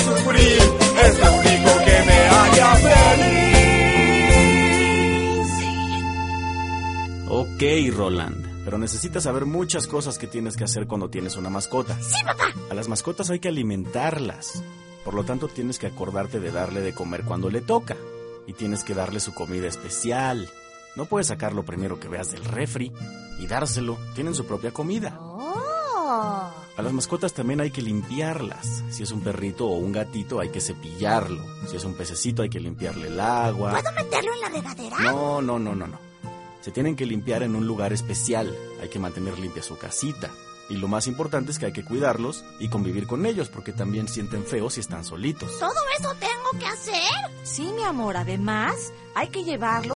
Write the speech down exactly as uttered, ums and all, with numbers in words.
sufrir, es lo único que me haría feliz. Ok, Roland, pero necesitas saber muchas cosas que tienes que hacer cuando tienes una mascota. ¡Sí, papá! A las mascotas hay que alimentarlas. Por lo tanto, tienes que acordarte de darle de comer cuando le toca. Y tienes que darle su comida especial. No puedes sacar lo primero que veas del refri y dárselo. Tienen su propia comida. ¡Oh! A las mascotas también hay que limpiarlas. Si es un perrito o un gatito, hay que cepillarlo. Si es un pececito, hay que limpiarle el agua. ¿Puedo meterlo en la regadera? No, no, no, no, no. Se tienen que limpiar en un lugar especial. Hay que mantener limpia su casita. Y lo más importante es que hay que cuidarlos y convivir con ellos, porque también sienten feo si están solitos. ¿Todo eso tengo que hacer? Sí, mi amor, además hay que llevarlo